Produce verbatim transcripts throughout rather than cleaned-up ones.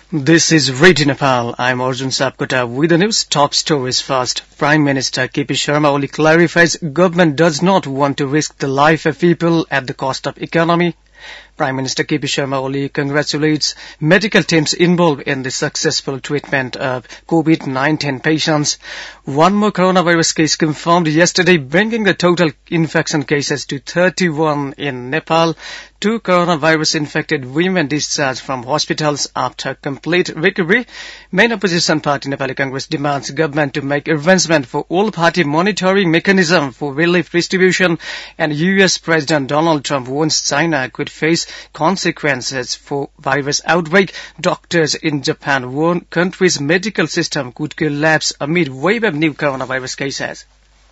This is Radio Nepal. I'm Arjun Sapkota with the news top stories first. Prime Minister K P Sharma Oli clarifies government does not want to risk the life of people at the cost of economy. Prime Minister K P Sharma Oli congratulates medical teams involved in the successful treatment of COVID nineteen patients. One more coronavirus case confirmed yesterday, bringing the total infection cases to thirty-one in Nepal. Two coronavirus-infected women discharged from hospitals after complete recovery. Main opposition party Nepali Congress demands government to make arrangement for all-party monitoring mechanism for relief distribution, and U S President Donald Trump warns China could face consequences for virus outbreak. Doctors in Japan warn country's medical system could collapse amid wave of new coronavirus cases.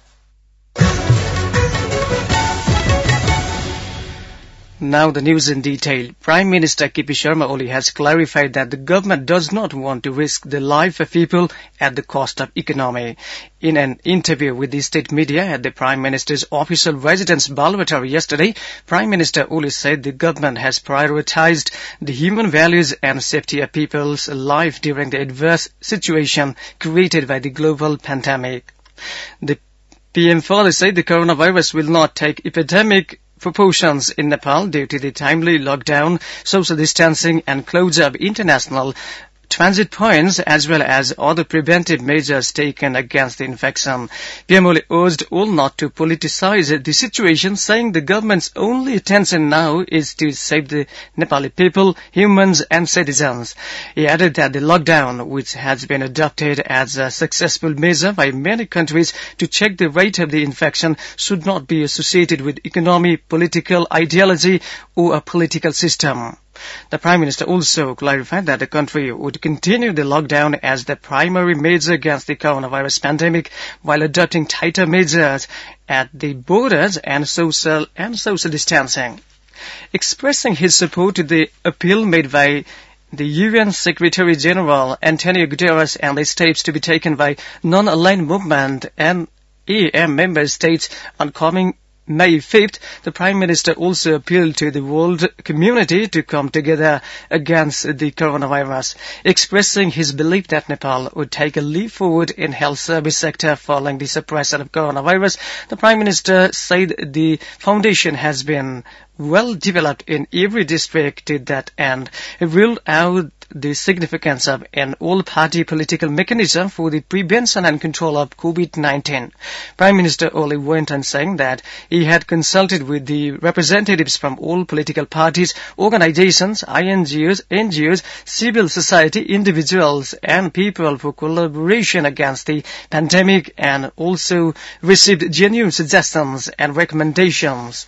Now the news in detail. Prime Minister K P Sharma Oli has clarified that the government does not want to risk the life of people at the cost of economy. In an interview with the state media at the Prime Minister's official residence Balvatar yesterday, Prime Minister Oli said the government has prioritized the human values and safety of people's life during the adverse situation created by the global pandemic. The P M further said the coronavirus will not take epidemic proportions in Nepal due to the timely lockdown, social distancing and closure of international transit points, as well as other preventive measures taken against the infection. P M Oli urged all not to politicize the situation, saying the government's only attention now is to save the Nepali people, humans and citizens. He added that the lockdown, which has been adopted as a successful measure by many countries to check the rate of the infection, should not be associated with economy, political ideology or a political system. The Prime Minister also clarified that the country would continue the lockdown as the primary measure against the coronavirus pandemic, while adopting tighter measures at the borders and social and social distancing. Expressing his support to the appeal made by the U N Secretary General Antonio Guterres and the steps to be taken by non-aligned movement and E M member states on coming May fifth, the Prime Minister also appealed to the world community to come together against the coronavirus, expressing his belief that Nepal would take a leap forward in health service sector following the suppression of coronavirus. The Prime Minister said the foundation has been well developed in every district to that end. He ruled out the significance of an all-party political mechanism for the prevention and control of COVID nineteen. Prime Minister Oli went on saying that he had consulted with the representatives from all political parties, organizations, I N G Os, N G Os, civil society, individuals and people for collaboration against the pandemic, and also received genuine suggestions and recommendations.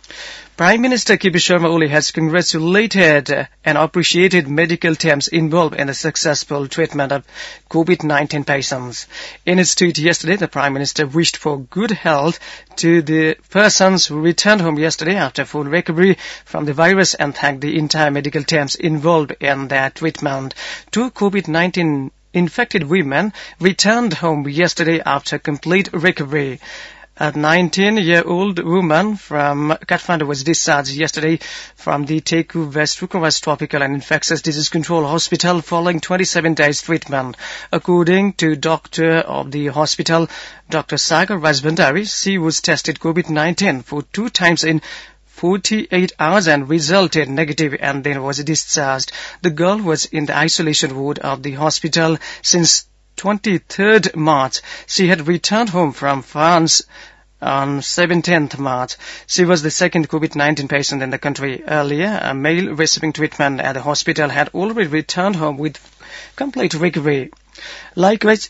Prime Minister K P Sharma Oli has congratulated and appreciated medical teams involved in the successful treatment of COVID nineteen patients. In his tweet yesterday, the Prime Minister wished for good health to the persons who returned home yesterday after full recovery from the virus and thanked the entire medical teams involved in their treatment. Two COVID nineteen infected women returned home yesterday after complete recovery. A nineteen-year-old woman from Kathmandu was discharged yesterday from the Teku West Rukrwas Tropical and Infectious Disease Control Hospital following twenty-seven days treatment. According to doctor of the hospital, Doctor Sagar Rajbandari, she was tested COVID nineteen for two times in forty-eight hours and resulted negative and then was discharged. The girl was in the isolation ward of the hospital since twenty-third March. She had returned home from France on seventeenth March. She was the second COVID nineteen patient in the country. Earlier, a male receiving treatment at the hospital had already returned home with complete recovery. Likewise,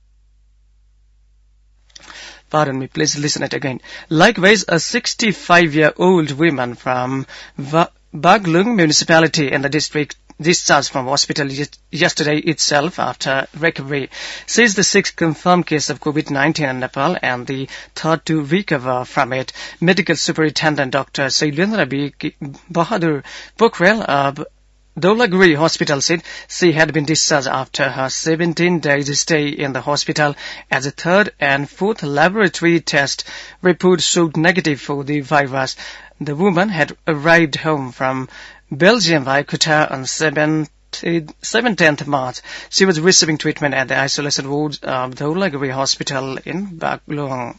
Pardon me, please listen it again. Likewise, a sixty-five-year-old woman from Va- Baglung municipality in the district discharged from hospital yesterday itself after recovery. She is the sixth confirmed case of COVID nineteen in Nepal and the third to recover from it. Medical Superintendent Doctor Sailendra B. Bahadur Pokhrel of Dholaguri Hospital said she had been discharged after her seventeen days stay in the hospital as a third and fourth laboratory test report showed negative for the virus. The woman had arrived home from Belgium by Qatar on seventeenth seventeenth March. She was receiving treatment at the isolation ward of the Ulaguri Hospital in Baklung.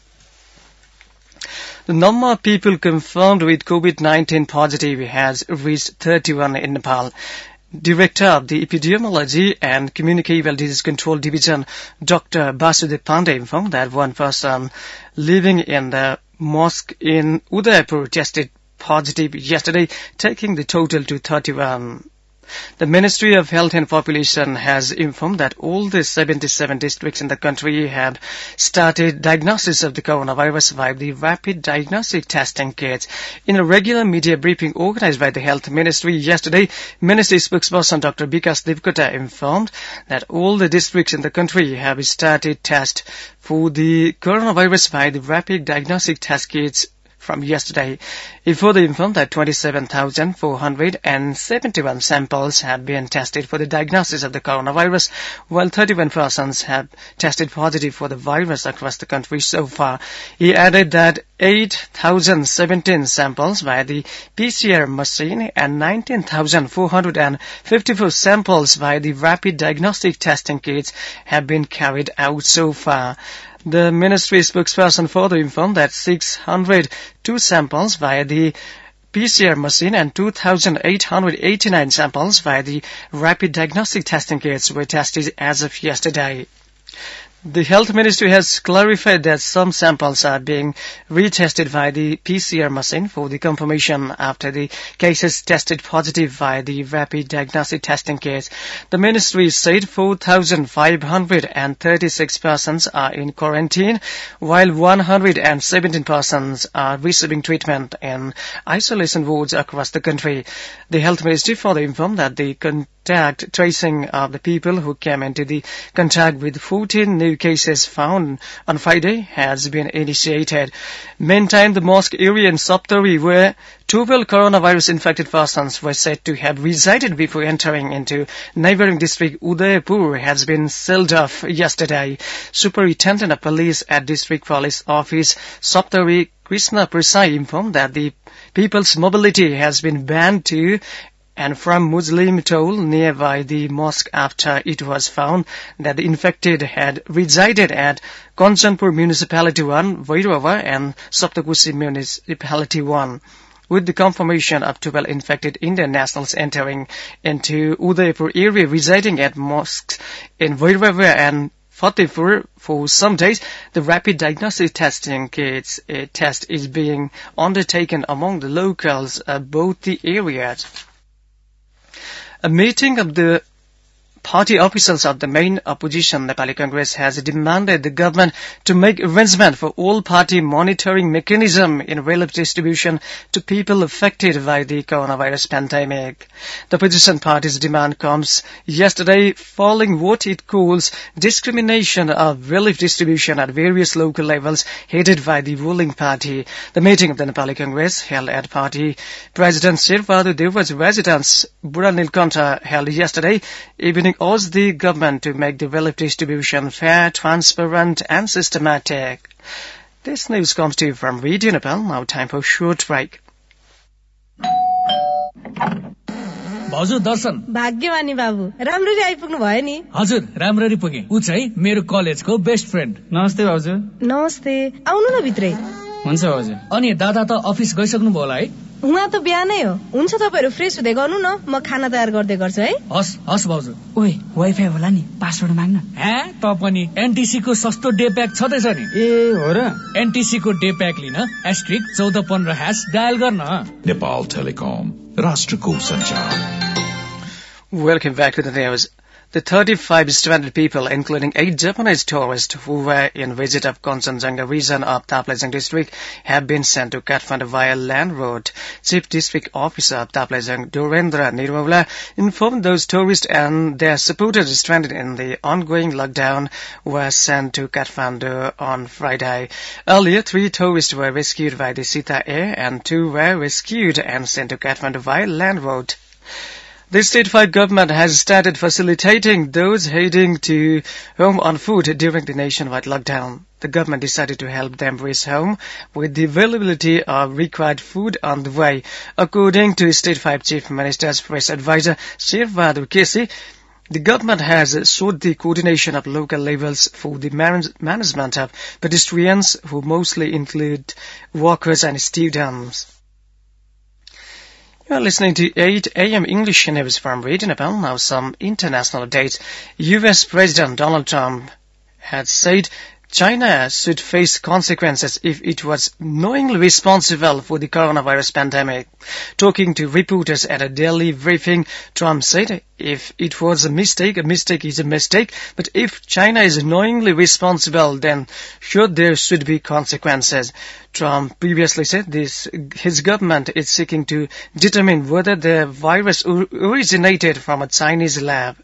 The number of people confirmed with COVID nineteen positive has reached thirty-one in Nepal. Director of the Epidemiology and Communicable Disease Control Division, Doctor Basudev Pandey, informed that one person living in the mosque in Udaipur tested positive yesterday, taking the total to thirty-one. The Ministry of Health and Population has informed that all the seventy-seven districts in the country have started diagnosis of the coronavirus via the rapid diagnostic testing kits. In a regular media briefing organized by the Health Ministry yesterday, Ministry spokesperson Doctor Vikas Devkota informed that all the districts in the country have started tests for the coronavirus via the rapid diagnostic test kits from yesterday. He further informed that twenty-seven thousand four hundred seventy-one samples have been tested for the diagnosis of the coronavirus, while thirty-one persons have tested positive for the virus across the country so far. He added that eight thousand seventeen samples via the P C R machine and nineteen thousand four hundred fifty-four samples via the rapid diagnostic testing kits have been carried out so far. The ministry spokesperson further informed that six hundred two samples via the P C R machine and two thousand eight hundred eighty-nine samples via the rapid diagnostic testing kits were tested as of yesterday. The Health Ministry has clarified that some samples are being retested via the P C R machine for the confirmation after the cases tested positive via the rapid diagnostic testing kits. The Ministry said four thousand five hundred thirty-six persons are in quarantine, while one hundred seventeen persons are receiving treatment in isolation wards across the country. The Health Ministry further informed that the contact tracing of the people who came into the contact with fourteen new cases found on Friday has been initiated. Meantime, the mosque area in Saptari, where twelve coronavirus infected persons were said to have resided before entering into neighboring district Udaipur, has been sealed off yesterday. Superintendent of Police at District Police Office Saptari, Krishna Prasai, informed that the people's mobility has been banned to and from Muslim toll nearby the mosque after it was found that the infected had resided at Kanchanpur Municipality one, Vairava and Saptakusi Municipality one. With the confirmation of twelve infected Indian nationals entering into Udaipur area residing at mosques in Vairava and Fatehpur for some days, the rapid diagnostic testing kits uh, test is being undertaken among the locals of both the areas. A meeting of the party officials of the main opposition, Nepali Congress, has demanded the government to make arrangement for all party monitoring mechanism in relief distribution to people affected by the coronavirus pandemic. The opposition party's demand comes yesterday following what it calls discrimination of relief distribution at various local levels headed by the ruling party. The meeting of the Nepali Congress, held at party President Sherbahadur Dewa's residence, Bura Nilkantha, held yesterday evening, urged the government to make the relief distribution fair, transparent and systematic. This news comes to you from Radio Nepal. Now time for a short break. हजुर दर्शन भाग्यवानी बाबु राम्ररी आइपुग्नु भयो नि हजुर राम्ररी पुगे उ चाहिँ मेरो कलेजको बेस्ट फ्रेन्ड नमस्ते भाउजू नमस्ते आउनु न भित्रै हुन्छ भाउजू अनि दादा त अफिस गइसक्नु भयो होला है उहाँ त बिहानै हो हुन्छ तपाईहरु फ्रेश हुँदै गर्नु न म खाना तयार गर्दै गर्छु है हस् हस् भाउजू ओए वाइफाई होला नि पासवर्ड माग्न हे त पनि एनटीसी को सस्तो डे प्याक छदैछ नि ए हो र एनटीसी को डे प्याक लिन एस्ट्रिक चौध पन्ध्र ह्याश डायल गर्न नेपाल टेलिकम राष्ट्रको सञ्चार. Welcome back to the news. The thirty-five stranded people, including eight Japanese tourists who were in visit of Kanchanjunga region of Taplejung district, have been sent to Kathmandu via land road. Chief District Officer of Taplejung, Durendra Nirmala, informed those tourists and their supporters stranded in the ongoing lockdown were sent to Kathmandu on Friday. Earlier, three tourists were rescued by the Sita Air and two were rescued and sent to Kathmandu via land road. The statewide government has started facilitating those heading to home on foot during the nationwide lockdown. The government decided to help them race home with the availability of required food on the way. According to State five Chief Minister's press advisor, Shervadu Kesi, the government has sought the coordination of local levels for the man- management of pedestrians, who mostly include walkers and students. You are listening to eight A M English news from Radio Nepal. Now some international updates. U S President Donald Trump had said China should face consequences if it was knowingly responsible for the coronavirus pandemic. Talking to reporters at a daily briefing, Trump said if it was a mistake, a mistake is a mistake, but if China is knowingly responsible, then sure there should be consequences. Trump previously said this, his government is seeking to determine whether the virus originated from a Chinese lab.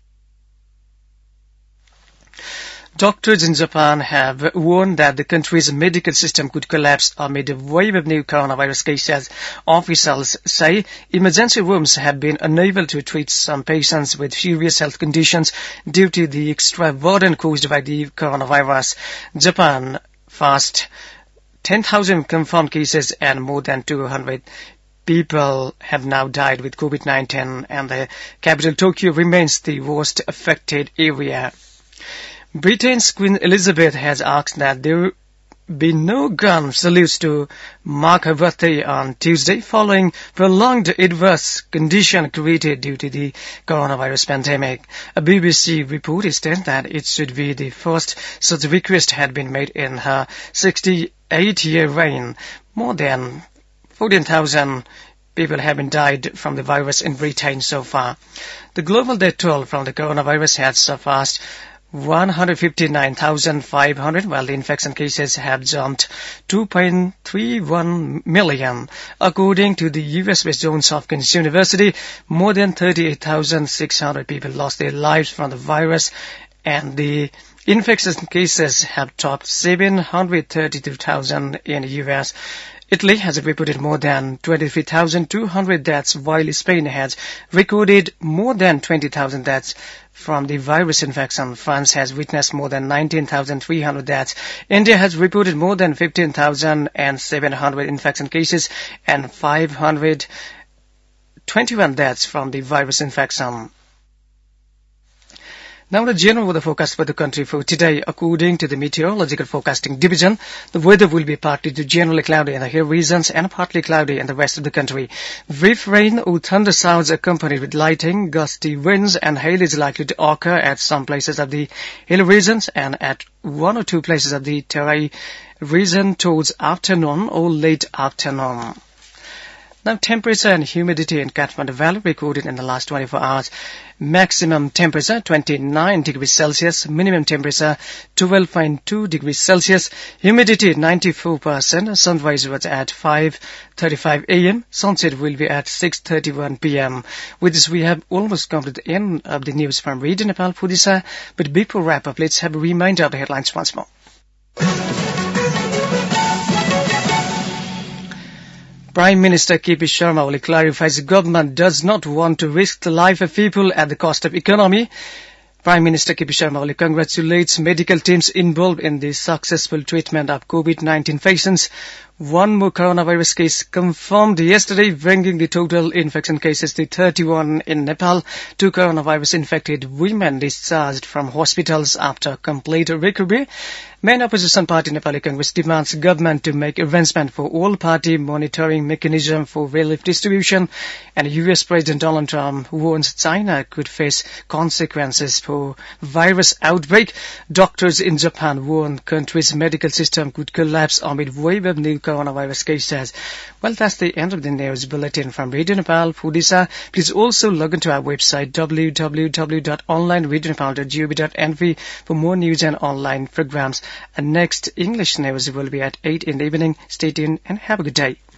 Doctors in Japan have warned that the country's medical system could collapse amid a wave of new coronavirus cases. Officials say emergency rooms have been unable to treat some patients with serious health conditions due to the extra burden caused by the coronavirus. Japan faced ten thousand confirmed cases and more than two hundred people have now died with COVID nineteen, and the capital Tokyo remains the worst affected area. Britain's Queen Elizabeth has asked that there be no gun salutes to mark her birthday on Tuesday following prolonged adverse condition created due to the coronavirus pandemic. A B B C report states that it should be the first such request had been made in her sixty-eight-year reign. More than fourteen thousand people have been died from the virus in Britain so far. The global death toll from the coronavirus has surpassed one hundred fifty-nine thousand five hundred, while the infection cases have jumped two point three one million. According to the U S-based Johns Hopkins University, more than thirty-eight thousand six hundred people lost their lives from the virus, and the infection cases have topped seven hundred thirty-two thousand in the U S. Italy has reported more than twenty-three thousand two hundred deaths, while Spain has recorded more than twenty thousand deaths from the virus infection. France has witnessed more than nineteen thousand three hundred deaths. India has reported more than fifteen thousand seven hundred infection cases and five hundred twenty-one deaths from the virus infection. Now the general weather forecast for the country for today. According to the Meteorological Forecasting Division, the weather will be partly to generally cloudy in the hill regions and partly cloudy in the rest of the country. Brief rain or thunder sounds accompanied with lightning, gusty winds, and hail is likely to occur at some places of the hill regions and at one or two places of the Terai region towards afternoon or late afternoon. Now, temperature and humidity in Kathmandu Valley recorded in the last twenty-four hours. Maximum temperature twenty-nine degrees Celsius, minimum temperature twelve point two degrees Celsius, humidity ninety-four percent. Sunrise was at five thirty-five a m Sunset will be at six thirty-one p m With this, we have almost come to the end of the news from Radio Nepal Pudisa. But before wrap up, let's have a reminder of the headlines once more. Prime Minister K P Sharma Oli clarifies the government does not want to risk the life of people at the cost of economy. Prime Minister K P Sharma Oli congratulates medical teams involved in the successful treatment of COVID nineteen patients. One more coronavirus case confirmed yesterday, bringing the total infection cases to thirty-one in Nepal. Two coronavirus-infected women discharged from hospitals after complete recovery. Main opposition party Nepali Congress demands government to make arrangement for all-party monitoring mechanism for relief distribution. And U S President Donald Trump warns China could face consequences for virus outbreak. Doctors in Japan warn country's medical system could collapse amid wave of new coronavirus cases. Well, that's the end of the news bulletin from Radio Nepal Pudisa. Please also log into our website w w w dot online radio nepal dot gov dot n v for more news and online programs. And next English news will be at eight in the evening. Stay tuned and have a good day.